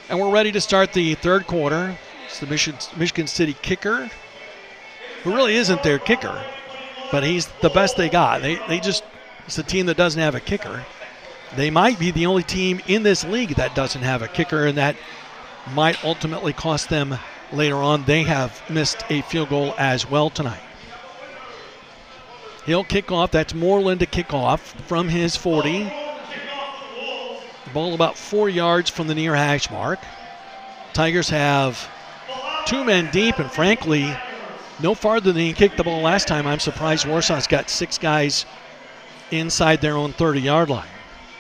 And we're ready to start the third quarter. It's the Michigan City kicker, who really isn't their kicker, but he's the best they got. It's a team that doesn't have a kicker. They might be the only team in this league that doesn't have a kicker, and that might ultimately cost them later on. They have missed a field goal as well tonight. He'll kick off. That's Moreland to kick off from his 40. The ball about 4 yards from the near hash mark. Tigers have 2 men deep, and frankly, no farther than he kicked the ball last time. I'm surprised Warsaw's got 6 guys inside their own 30-yard line.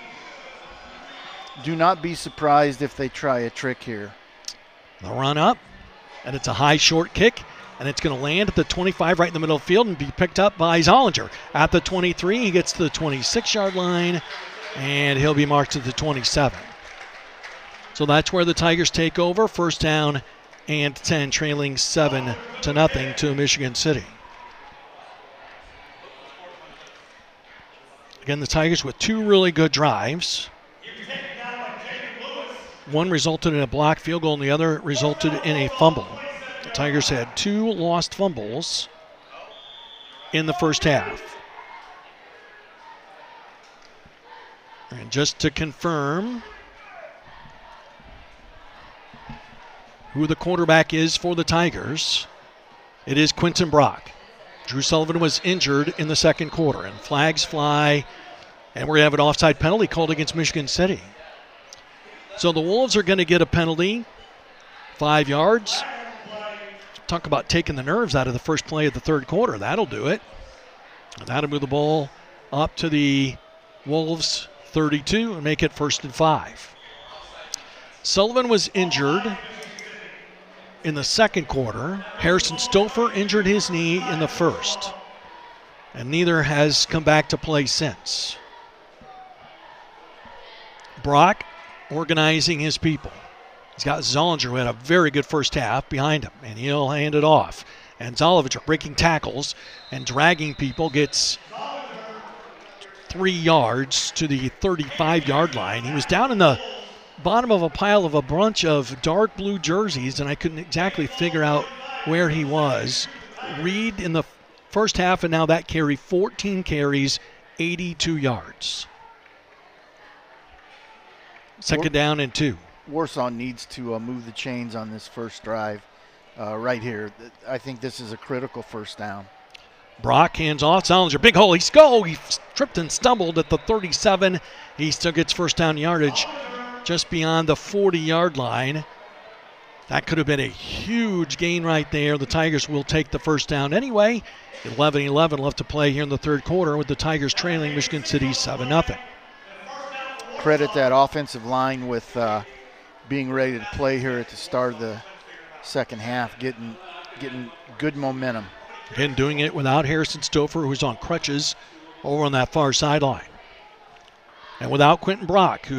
Do not be surprised if they try a trick here. The run up, and it's a high short kick, and it's going to land at the 25 right in the middle of the field and be picked up by Zollinger. At the 23, he gets to the 26-yard line, and he'll be marked to the 27. So that's where the Tigers take over. First down and 10, trailing 7-0 to Michigan City. Again, the Tigers with 2 really good drives. One resulted in a blocked field goal, and the other resulted in a fumble. The Tigers had 2 lost fumbles in the first half. And just to confirm who the quarterback is for the Tigers, it is Quentin Brock. Drew Sullivan was injured in the second quarter, and flags fly, and we're going to have an offside penalty called against Michigan City. So the Wolves are going to get a penalty, 5 yards. Talk about taking the nerves out of the first play of the third quarter. That'll do it. And that'll move the ball up to the Wolves' 32 and make it 1st and 5. Sullivan was injured in the second quarter. Harrison Stouffer injured his knee in the first, and neither has come back to play since. Brock organizing his people. He's got Zollinger, who had a very good first half, behind him, and he'll hand it off. And Zolovic breaking tackles and dragging people, gets 3 yards to the 35-yard line. He was down in the bottom of a pile of a bunch of dark blue jerseys, and I couldn't exactly figure out where he was. Reed in the first half, and now that carry, 14 carries, 82 yards. Second down and 2. Warsaw needs to move the chains on this first drive right here. I think this is a critical first down. Brock hands off. Zollinger, big hole. He tripped and stumbled at the 37. He still gets first down yardage just beyond the 40-yard line. That could have been a huge gain right there. The Tigers will take the first down anyway. 11-11 left to play here in the third quarter, with the Tigers trailing Michigan City 7-0. Credit that offensive line with being ready to play here at the start of the second half, getting good momentum. Again, doing it without Harrison Stouffer, who's on crutches over on that far sideline. And without Quentin Brock,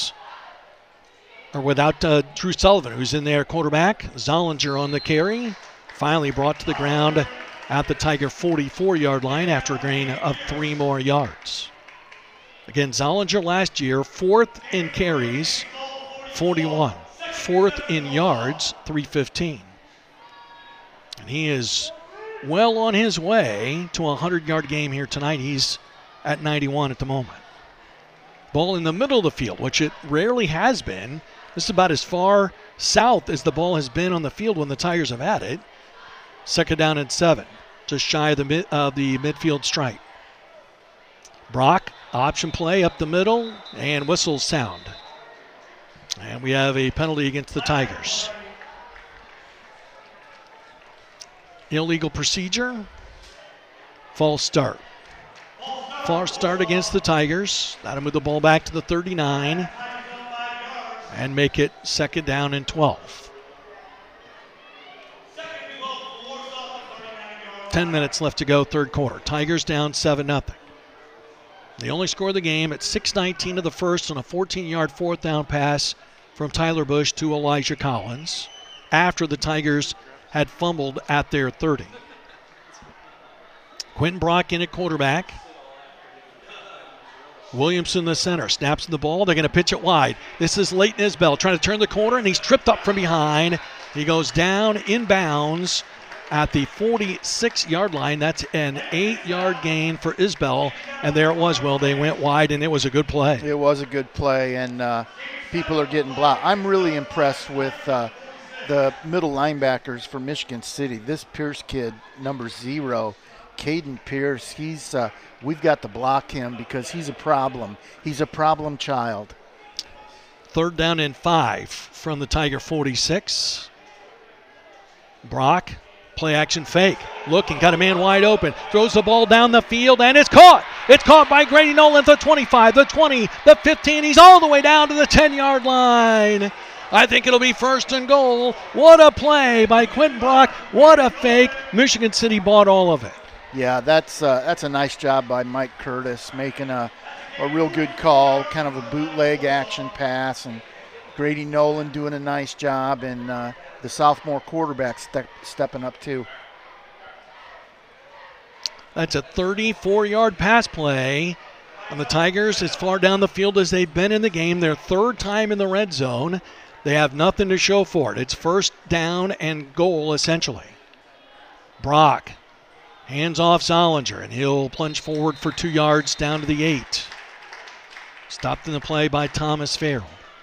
without Drew Sullivan, who's in there quarterback. Zollinger on the carry, finally brought to the ground at the Tiger 44-yard line after a gain of 3 more yards. Again, Zollinger last year, 4th in carries, 41. 4th in yards, 315. And he is well on his way to a 100-yard game here tonight. He's at 91 at the moment. Ball in the middle of the field, which it rarely has been. This is about as far south as the ball has been on the field when the Tigers have had it. Second down and 7, just shy of the midfield stripe. Brock, option play up the middle, and whistles sound. And we have a penalty against the Tigers. Illegal procedure. False start. False start against the Tigers. That'll move the ball back to the 39 and make it second down and 12. 10 minutes left to go, third quarter. Tigers down 7-0. They only score the game at 6:19 of the first on a 14-yard fourth down pass from Tyler Bush to Elijah Collins after the Tigers had fumbled at their 30. Quentin Brock in at quarterback. Williamson, the center, snaps the ball. They're going to pitch it wide. This is Leighton Isbell trying to turn the corner, and he's tripped up from behind. He goes down inbounds at the 46-yard line. That's an 8-yard gain for Isbell. And there it was, Will. They went wide, and it was a good play. It was a good play, and people are getting blocked. I'm really impressed with the middle linebackers for Michigan City. This Pierce kid, number 0, Caden Pierce, we've got to block him because he's a problem. He's a problem child. 3rd down and 5 from the Tiger 46. Brock, play action fake. Looking, got a man wide open. Throws the ball down the field, and it's caught. It's caught by Grady Nolan, the 25, the 20, the 15. He's all the way down to the 10-yard line. I think it'll be 1st and goal. What a play by Quentin Brock. What a fake. Michigan City bought all of it. Yeah, that's a nice job by Mike Curtis, making a real good call, kind of a bootleg action pass, and Grady Nolan doing a nice job, and the sophomore quarterback stepping up too. That's a 34-yard pass play on the Tigers as far down the field as they've been in the game. Their 3rd time in the red zone. They have nothing to show for it. It's 1st down and goal essentially. Brock hands off Zollinger, and he'll plunge forward for 2 yards down to the 8. Stopped in the play by Thomas Farrell.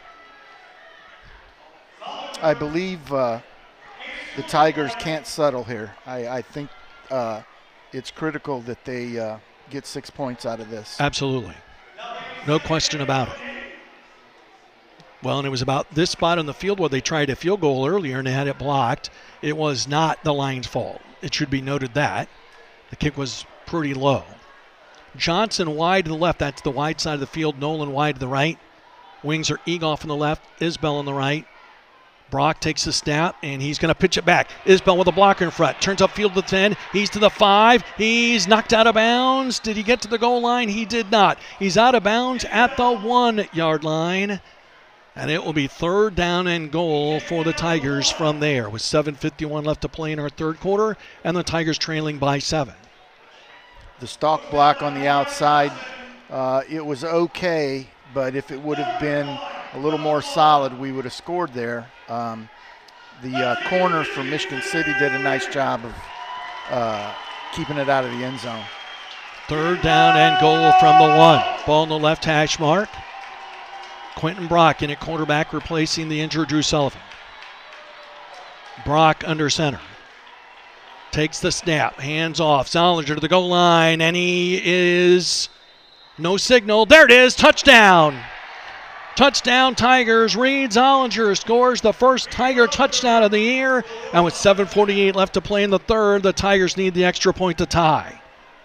I believe the Tigers can't settle here. I think it's critical that they get 6 points out of this. Absolutely. No question about it. Well, and it was about this spot on the field where they tried a field goal earlier and they had it blocked. It was not the line's fault. It should be noted that. The kick was pretty low. Johnson wide to the left. That's the wide side of the field. Nolan wide to the right. Wings are Egoff on the left. Isbell on the right. Brock takes the snap, and he's going to pitch it back. Isbell with a blocker in front. Turns upfield to the 10. He's to the 5. He's knocked out of bounds. Did he get to the goal line? He did not. He's out of bounds at the 1-yard line. And it will be 3rd down and goal for the Tigers from there with 7:51 left to play in our 3rd quarter, and the Tigers trailing by 7. The stalk block on the outside, it was okay, but if it would have been a little more solid, we would have scored there. The corner for Michigan City did a nice job of keeping it out of the end zone. 3rd down and goal from the 1. Ball in the left hash mark. Quentin Brock in at quarterback, replacing the injured Drew Sullivan. Brock under center. Takes the snap, hands off. Zollinger to the goal line, and he is no signal. There it is, touchdown. Touchdown Tigers. Reed Zollinger scores the first Tiger touchdown of the year, and with 7:48 left to play in the 3rd, the Tigers need the extra point to tie.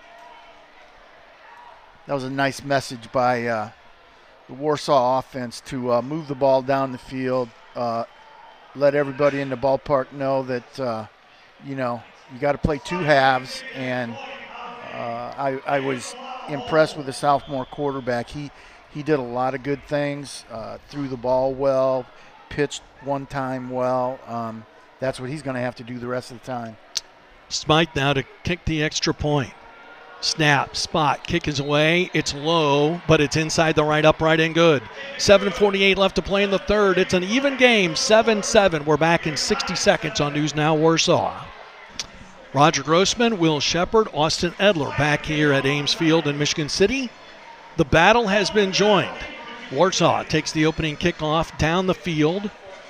That was a nice message by the Warsaw offense to move the ball down the field, let everybody in the ballpark know that, you got to play 2 halves, and I was impressed with the sophomore quarterback. He did a lot of good things, threw the ball well, pitched one time well. That's what he's going to have to do the rest of the time. Smythe now to kick the extra point. Snap, spot, kick is away. It's low, but it's inside the right upright and good. 7:48 left to play in the 3rd. It's an even game, 7-7. We're back in 60 seconds on News Now Warsaw. Roger Grossman, Will Shepard, Austin Edler back here at Ames Field in Michigan City. The battle has been joined. Warsaw takes the opening kickoff down the field.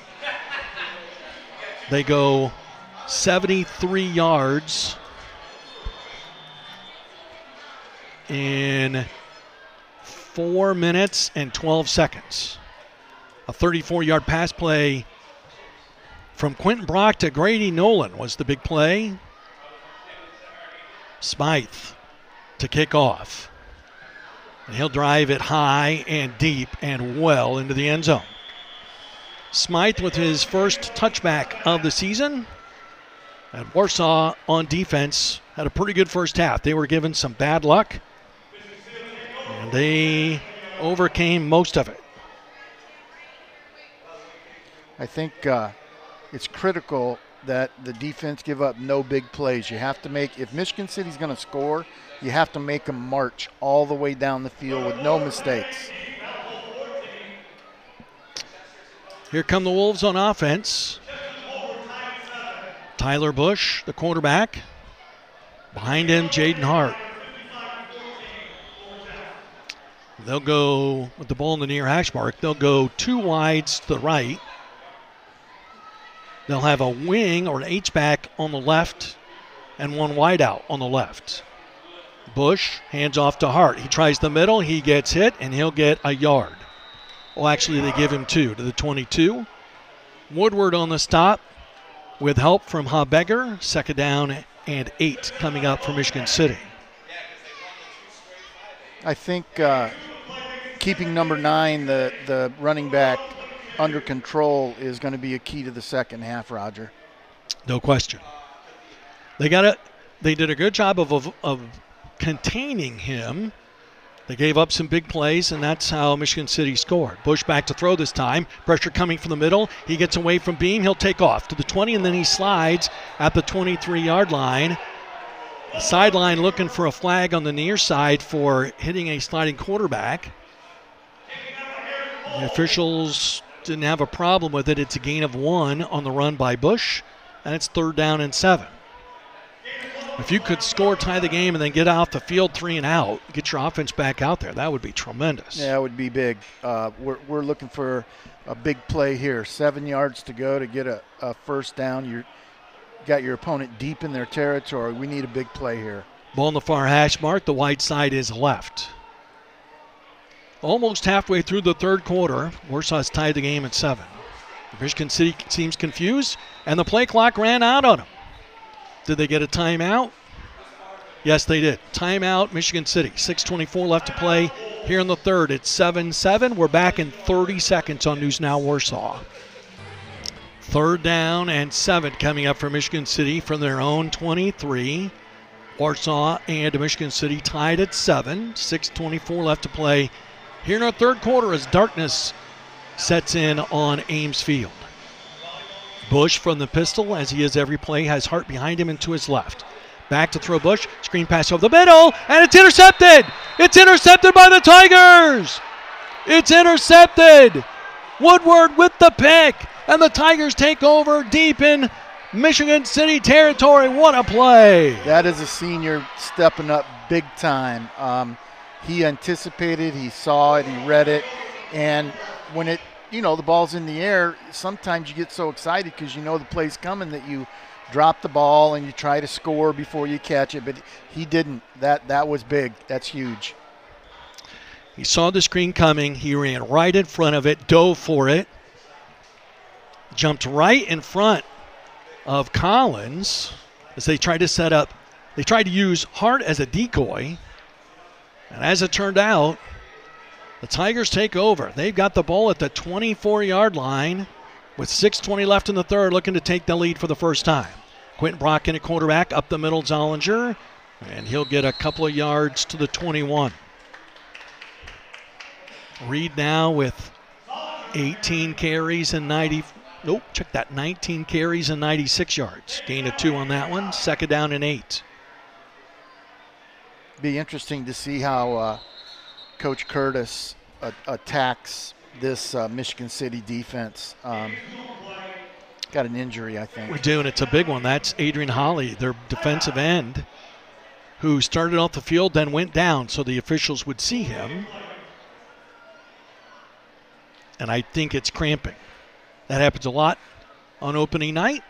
They go 73 yards in 4 minutes and 12 seconds. A 34-yard pass play from Quentin Brock to Grady Nolan was the big play. Smythe to kick off. And he'll drive it high and deep and well into the end zone. Smythe with his first touchback of the season. And Warsaw on defense had a pretty good first half. They were given some bad luck, and they overcame most of it. I think it's critical that the defense give up no big plays. You have to make, if Michigan City's going to score, you have to make them march all the way down the field with no mistakes. Here come the Wolves on offense. Tyler Bush, the quarterback. Behind him, Jaden Hart. They'll go with the ball in the near hash mark. They'll go 2 wides to the right. They'll have a wing or an H-back on the left and 1 wide out on the left. Bush hands off to Hart. He tries the middle. He gets hit, and he'll get a yard. Well, actually, they give him 2 to the 22. Woodward on the stop with help from Habegger. 2nd down and 8 coming up for Michigan City. I think keeping number 9, the running back, under control is going to be a key to the second half, Roger. No question. They did a good job of containing him. They gave up some big plays, and that's how Michigan City scored. Bush back to throw this time. Pressure coming from the middle. He gets away from Beam. He'll take off to the 20, and then he slides at the 23-yard line. The sideline looking for a flag on the near side for hitting a sliding quarterback. The officials didn't have a problem with it. It's a gain of 1 on the run by Bush, and it's 3rd down and 7. If you could score, tie the game, and then get off the field 3 and out, get your offense back out there, that would be tremendous. Yeah, it would be big. We're looking for a big play here. 7 yards to go to get a first down. You got your opponent deep in their territory. We need a big play here. Ball on the far hash mark. The wide side is left. Almost halfway through the 3rd quarter, Warsaw's tied the game at 7. Michigan City seems confused, and the play clock ran out on them. Did they get a timeout? Yes, they did. Timeout, Michigan City. 6:24 left to play here in the 3rd. It's 7-7. We're back in 30 seconds on News Now Warsaw. 3rd down and 7 coming up for Michigan City from their own 23. Warsaw and Michigan City tied at 7. 6:24 left to play here in our 3rd quarter as darkness sets in on Ames Field. Bush from the pistol, as he is every play, has Hart behind him and to his left. Back to throw Bush. Screen pass over the middle, and it's intercepted. It's intercepted by the Tigers. It's intercepted. Woodward with the pick, and the Tigers take over deep in Michigan City territory. What a play. That is a senior stepping up big time. He anticipated, he saw it, he read it, and when the ball's in the air, sometimes you get so excited because you know the play's coming that you drop the ball and you try to score before you catch it, but he didn't. That was big. That's huge. He saw the screen coming. He ran right in front of it, dove for it, jumped right in front of Collins as they tried to set up. They tried to use Hart as a decoy, and as it turned out, the Tigers take over. They've got the ball at the 24-yard line with 6:20 left in the 3rd, looking to take the lead for the first time. Quentin Brockton at quarterback, up the middle, Zollinger, and he'll get a couple of yards to the 21. Reed now with 19 carries and 96 yards. Gain of 2 on that one. 2nd down and 8. Be interesting to see how Coach Curtis attacks this Michigan City defense. Got an injury, I think. We do, and it's a big one. That's Adrian Holly, their defensive end, who started off the field, then went down so the officials would see him. And I think it's cramping. That happens a lot on opening night.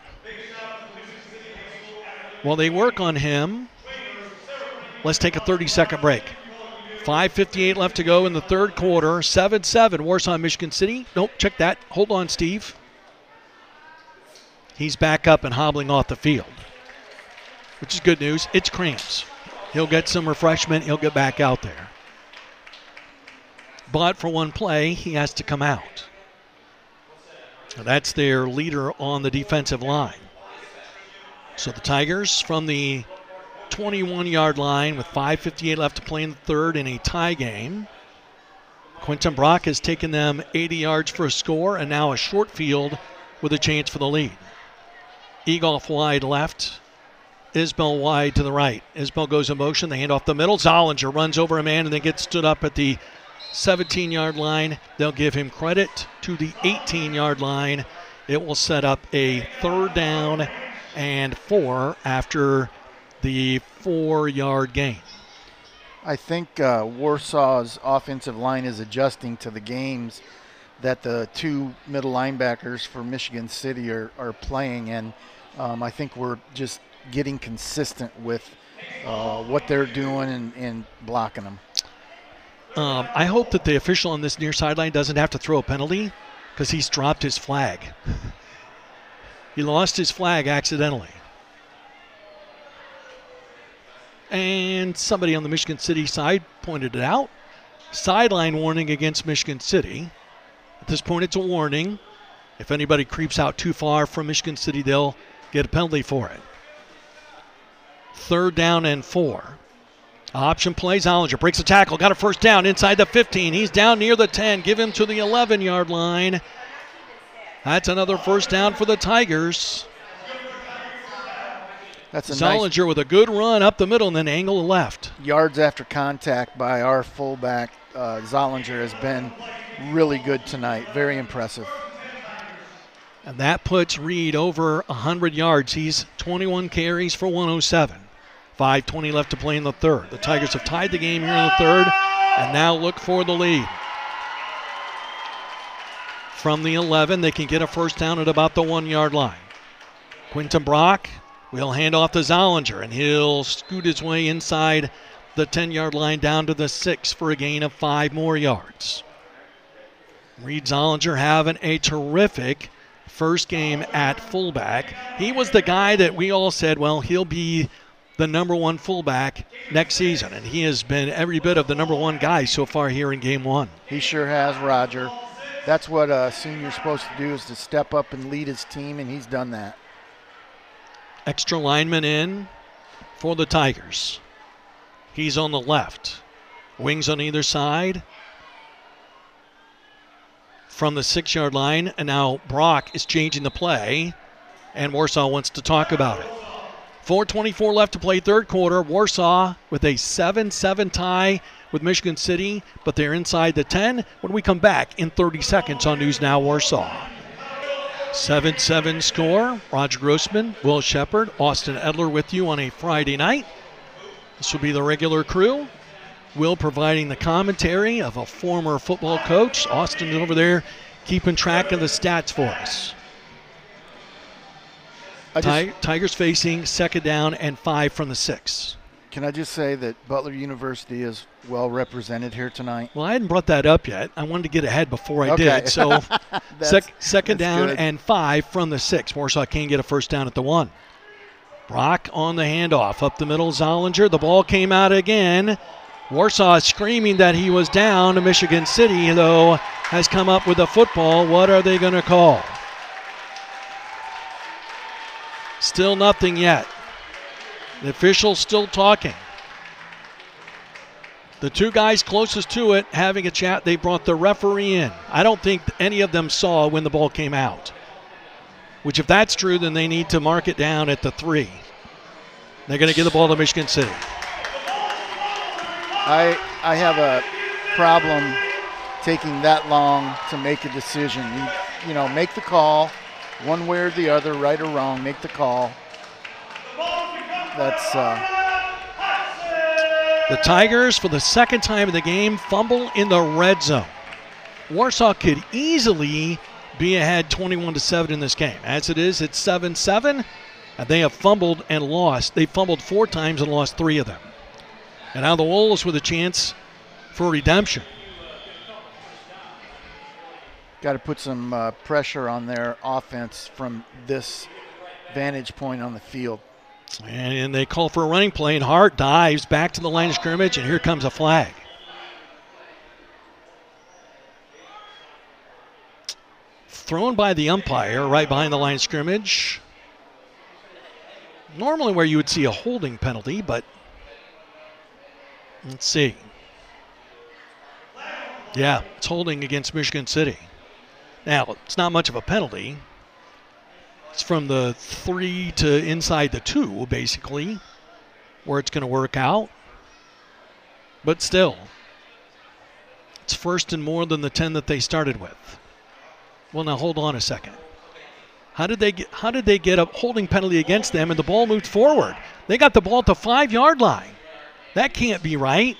While they work on him, let's take a 30-second break. 5:58 left to go in the 3rd quarter. 7-7, Warsaw, Michigan City. Nope, check that. Hold on, Steve. He's back up and hobbling off the field, which is good news. It's cramps. He'll get some refreshment. He'll get back out there. But for one play, he has to come out. And that's their leader on the defensive line. So the Tigers from the 21-yard line with 5:58 left to play in the 3rd in a tie game. Quentin Brock has taken them 80 yards for a score, and now a short field with a chance for the lead. 2nd and 10 for Michigan City. Egoff wide left. Isbell wide to the right. Isbell goes in motion. They hand off the middle. Zollinger runs over a man and then gets stood up at the 17-yard line. They'll give him credit to the 18-yard line. It will set up a 3rd down and 4 after the 4-yard gain. I think Warsaw's offensive line is adjusting to the games that the 2 middle linebackers for Michigan City are playing, and I think we're just getting consistent with what they're doing and blocking them. I hope that the official on this near sideline doesn't have to throw a penalty because he's dropped his flag. He lost his flag accidentally. And somebody on the Michigan City side pointed it out. Sideline warning against Michigan City. At this point, it's a warning. If anybody creeps out too far from Michigan City, they'll get a penalty for it. 3rd down and 4. Option play. Zollinger breaks a tackle. Got a 1st down inside the 15. He's down near the 10. Give him to the 11-yard line. That's another 1st down for the Tigers. That's a Zollinger with a good run up the middle and then angle left. Yards after contact by our fullback. Zollinger has been really good tonight. Very impressive. And that puts Reed over 100 yards. He's 21 carries for 107. 5:20 left to play in the 3rd. The Tigers have tied the game here in the 3rd and now look for the lead. From the 11, they can get a 1st down at about the 1-yard line. Quinton Brock will hand off to Zollinger, and he'll scoot his way inside the 10-yard line down to the 6 for a gain of 5 more yards. Reed Zollinger having a terrific first game at fullback. He was the guy that we all said, well, he'll be the number 1 fullback next season, and he has been every bit of the number 1 guy so far here in game 1. He sure has, Roger. That's what a senior's supposed to do, is to step up and lead his team, and he's done that. Extra lineman in for the Tigers. He's on the left. Wings on either side. From the 6-yard line, and now Brock is changing the play, and Warsaw wants to talk about it. 4:24 left to play 3rd quarter. Warsaw with a 7-7 tie with Michigan City, but they're inside the 10 when we come back in 30 seconds on News Now Warsaw. 7-7 score. Roger Grossman, Will Shepard, Austin Edler with you on a Friday night. This will be the regular crew. Will providing the commentary of a former football coach. Austin is over there keeping track of the stats for us. Tigers facing 2nd down and 5 from the 6. Can I just say that Butler University is well represented here tonight? Well, I hadn't brought that up yet. I wanted to get ahead before I did. So 2nd down good. and 5 from the 6. Warsaw can't get a 1st down at the 1. Brock on the handoff. Up the middle, Zollinger. The ball came out again. Warsaw screaming that he was down. Michigan City, though, has come up with a football. What are they going to call? Still nothing yet. The official's still talking. The 2 guys closest to it having a chat. They brought the referee in. I don't think any of them saw when the ball came out. Which, if that's true, then they need to mark it down at the 3. They're going to give the ball to Michigan City. I have a problem taking that long to make a decision. You know, make the call one way or the other, right or wrong, make the call. That's the Tigers, for the 2nd time in the game, fumble in the red zone. Warsaw could easily be ahead 21-7 in this game. As it is, it's 7-7, and they have fumbled and lost. They fumbled 4 times and lost 3 of them. And now the Wolves with a chance for redemption. Got to put some pressure on their offense from this vantage point on the field. And they call for a running play, and Hart dives back to the line of scrimmage, and here comes a flag. Thrown by the umpire right behind the line of scrimmage. Normally where you would see a holding penalty, but let's see. Yeah, it's holding against Michigan City. Now, it's not much of a penalty. It's from the 3 to inside the 2, basically, where it's going to work out. But still, it's first and more than the 10 that they started with. Well, now hold on a second. How did they get a holding penalty against them and the ball moved forward? They got the ball at the 5-yard line. That can't be right.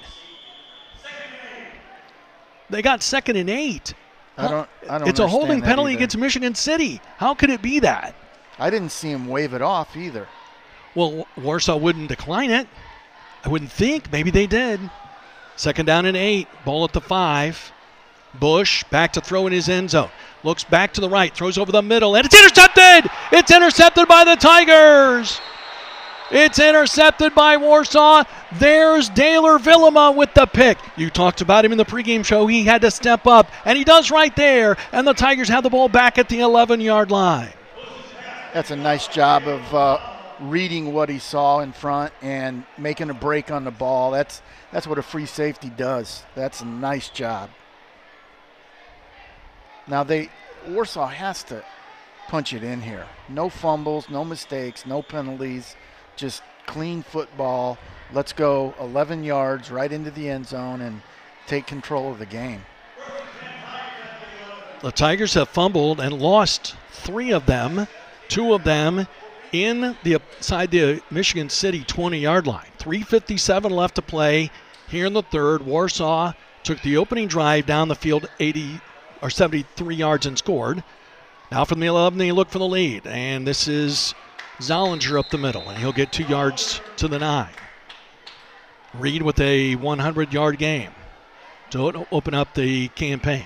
They got 2nd and 8. I don't It's a holding penalty either. against Michigan City. How could it be that? I didn't see him wave it off either. Well, Warsaw wouldn't decline it. I wouldn't think. Maybe they did. 2nd down and 8. Ball at the 5. Bush back to throw in his end zone. Looks back to the right. Throws over the middle. And it's intercepted! It's intercepted by the Tigers! It's intercepted by Warsaw. There's Daylor Villema with the pick. You talked about him in the pregame show. He had to step up, and he does right there. And the Tigers have the ball back at the 11-yard line. That's a nice job of reading what he saw in front and making a break on the ball. That's what a free safety does. That's a nice job. Now Warsaw has to punch it in here. No fumbles, no mistakes, no penalties. Just clean football. Let's go 11 yards right into the end zone and take control of the game. The Tigers have fumbled and lost 3 of them, 2 of them inside the Michigan City 20-yard line. 3:57 left to play here in the third. Warsaw took the opening drive down the field 73 yards and scored. Now from the 11, they look for the lead, and this is Zollinger up the middle, and he'll get 2 yards to the 9. Reed with a 100-yard game to open up the campaign.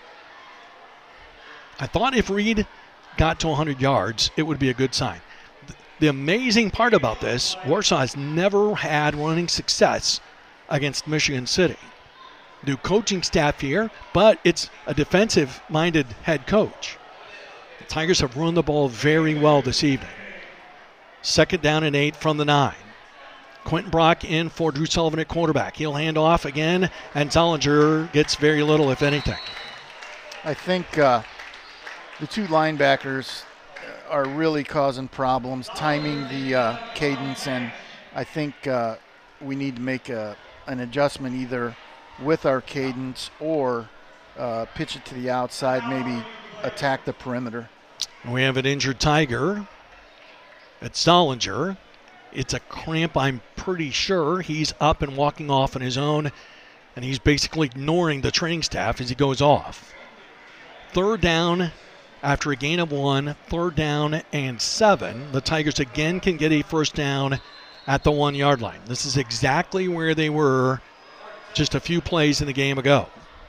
I thought if Reed got to 100 yards, it would be a good sign. The amazing part about this, Warsaw has never had running success against Michigan City. New coaching staff here, but it's a defensive-minded head coach. The Tigers have run the ball very well this evening. 2nd down and 8 from the 9. Quentin Brock in for Drew Sullivan at quarterback. He'll hand off again, and Zollinger gets very little, if anything. I think the 2 linebackers are really causing problems, timing the cadence, and I think we need to make an adjustment either with our cadence or pitch it to the outside, maybe attack the perimeter. We have an injured Tiger. It's Zollinger. It's a cramp, I'm pretty sure. He's up and walking off on his own, and he's basically ignoring the training staff as he goes off. 3rd down after a gain of 1, 3rd down and 7. The Tigers again can get a first down at the 1-yard line. This is exactly where they were just a few plays in the game ago.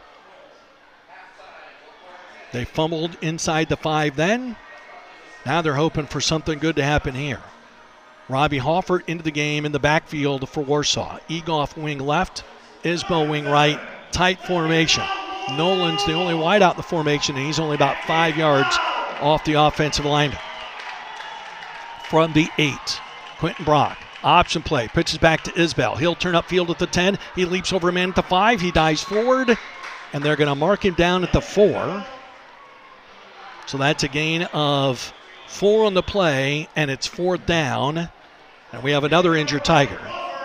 They fumbled inside the 5 then. Now they're hoping for something good to happen here. Robbie Hoffert into the game in the backfield for Warsaw. Egoff wing left, Isbell wing right, tight formation. Nolan's the only wide out in the formation, and he's only about 5 yards off the offensive lineman. From the 8, Quentin Brock, option play, pitches back to Isbell. He'll turn upfield at the 10. He leaps over a man at the 5. He dives forward, and they're going to mark him down at the 4. So that's a gain of 4 on the play, and it's 4th down. And we have another injured Tiger.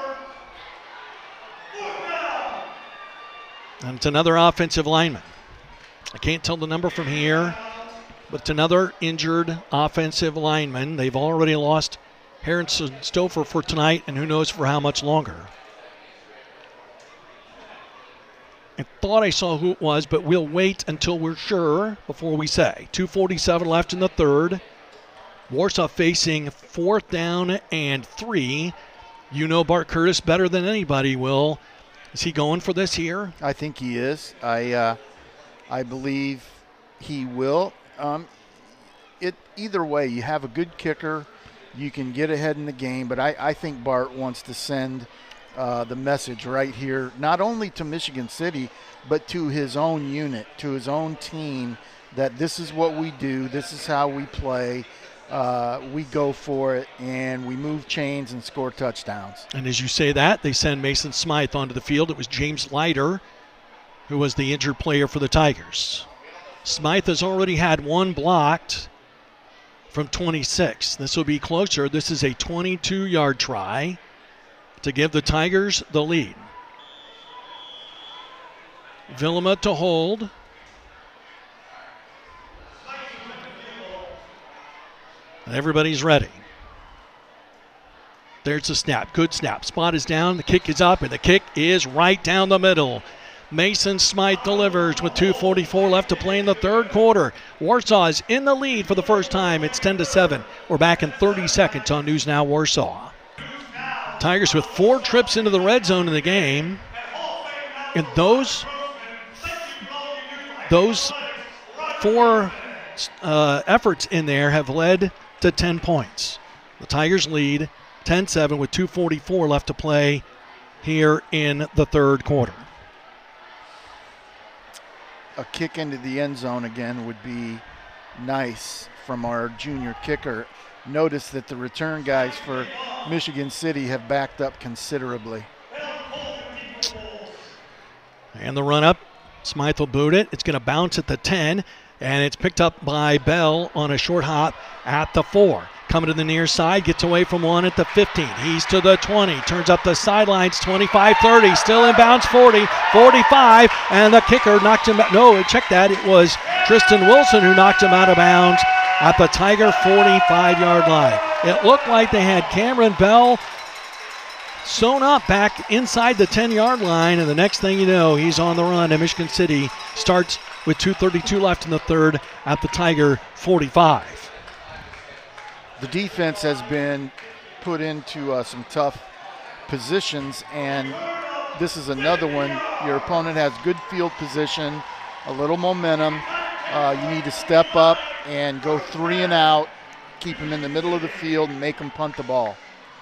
And it's another offensive lineman. I can't tell the number from here, but it's another injured offensive lineman. They've already lost Harrison Stouffer for tonight, and who knows for how much longer. I thought I saw who it was, but we'll wait until we're sure before we say. 2:47 left in the third. Warsaw facing 4th down and 3. You know Bart Curtis better than anybody will. Is he going for this here? I think he is. I believe he will. Either way, you have a good kicker, you can get ahead in the game, but I think Bart wants to send the message right here, not only to Michigan City, but to his own unit, to his own team, that this is what we do, this is how we play. We go for it, and we move chains and score touchdowns. And as you say that, they send Mason Smythe onto the field. It was James Leiter who was the injured player for the Tigers. Smythe has already had 1 blocked from 26. This will be closer. This is a 22-yard try to give the Tigers the lead. Vilma to hold. And everybody's ready. There's the snap. Good snap. Spot is down. The kick is up, and the kick is right down the middle. Mason Smythe delivers with 2:44 left to play in the third quarter. Warsaw is in the lead for the first time. It's 10-7. We're back in 30 seconds on News Now Warsaw. Tigers with 4 trips into the red zone in the game. And those 4 efforts in there have led to 10 points. The Tigers lead 10-7 with 2:44 left to play here in the third quarter. A kick into the end zone again would be nice from our junior kicker. Notice that the return guys for Michigan City have backed up considerably. And the run up, Smythe will boot it. It's going to bounce at the 10, and it's picked up by Bell on a short hop at the 4. Coming to the near side, gets away from one at the 15. He's to the 20, turns up the sidelines, 25-30, still in bounds, 40, 45, and the kicker knocked him out. No, check that. It was Tristan Wilson who knocked him out of bounds at the Tiger 45-yard line. It looked like they had Cameron Bell sewn up back inside the 10-yard line, and the next thing you know, he's on the run, and Michigan City starts with 2:32 left in the third at the Tiger 45. The defense has been put into some tough positions, and this is another one. Your opponent has good field position, a little momentum. You need to step up and go 3 and out, keep them in the middle of the field, and make them punt the ball.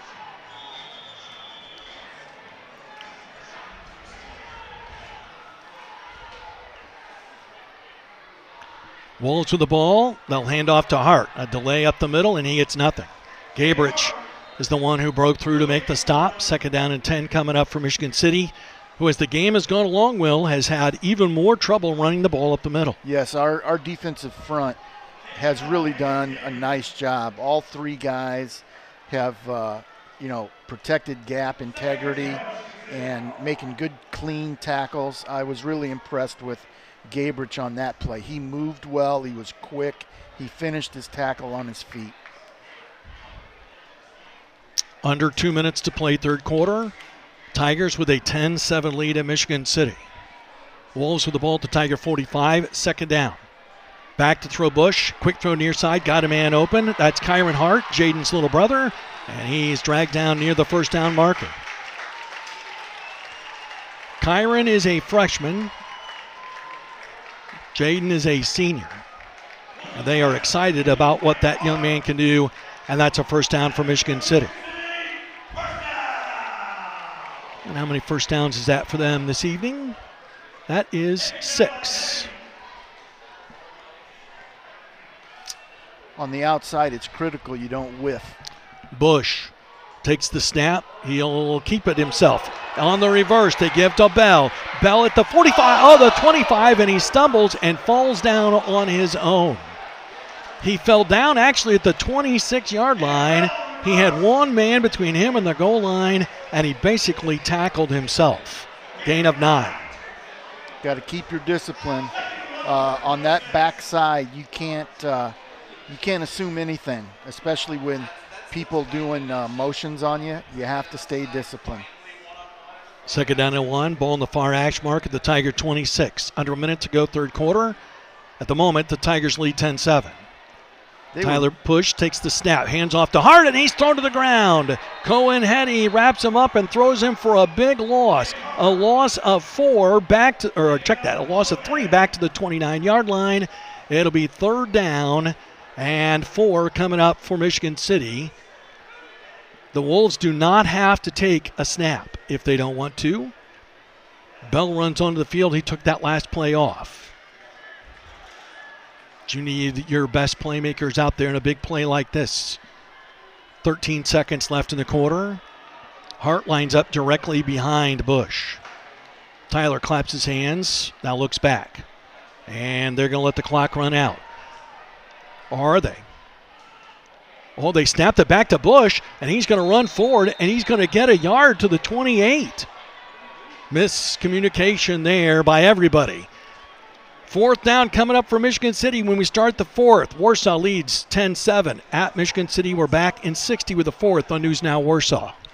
Wolves with the ball. They'll hand off to Hart. A delay up the middle, and he gets nothing. Gabrich is the one who broke through to make the stop. 2nd down and 10 coming up for Michigan City, who, as the game has gone along, Will, has had even more trouble running the ball up the middle. Yes, our defensive front has really done a nice job. All 3 guys have, protected gap integrity and making good, clean tackles. I was really impressed with Gabrich on that play. He moved well. He was quick. He finished his tackle on his feet. Under 2 minutes to play third quarter. Tigers with a 10-7 lead at Michigan City. Wolves with the ball at the Tiger 45, 2nd down. Back to throw Bush. Quick throw near side. Got a man open. That's Kyron Hart, Jaden's little brother. And he's dragged down near the first down marker. Kyron is a freshman. Jaden is a senior. And they are excited about what that young man can do, and that's a first down for Michigan City. And how many first downs is that for them this evening? That is 6. On the outside, it's critical you don't whiff. Bush takes the snap. He'll keep it himself. On the reverse, they give to Bell. Bell at the 45, the 25, and he stumbles and falls down on his own. He fell down actually at the 26-yard line. He had one man between him and the goal line, and he basically tackled himself. Gain of 9. Got to keep your discipline. On that backside, you can't assume anything, especially when people doing motions on you. You have to stay disciplined. 2nd down and 1. Ball in the far hash mark at the Tiger 26. Under a minute to go third quarter. At the moment, the Tigers lead 10-7. Tyler Push takes the snap, hands off to Hart, and he's thrown to the ground. Cohen Hetty wraps him up and throws him for a big loss. A loss of 4 back to, a loss of 3 back to the 29-yard line. It'll be 3rd down and 4 coming up for Michigan City. The Wolves do not have to take a snap if they don't want to. Bell runs onto the field. He took that last play off. You need your best playmakers out there in a big play like this. 13 seconds left in the quarter. Hart lines up directly behind Bush. Tyler claps his hands, now looks back. And they're going to let the clock run out. Or are they? Oh, they snapped it back to Bush, and he's going to run forward, and he's going to get a yard to the 28. Miscommunication there by everybody. 4th down coming up for Michigan City when we start the 4th. Warsaw leads 10-7 at Michigan City. We're back in 60 with the 4th on News Now Warsaw.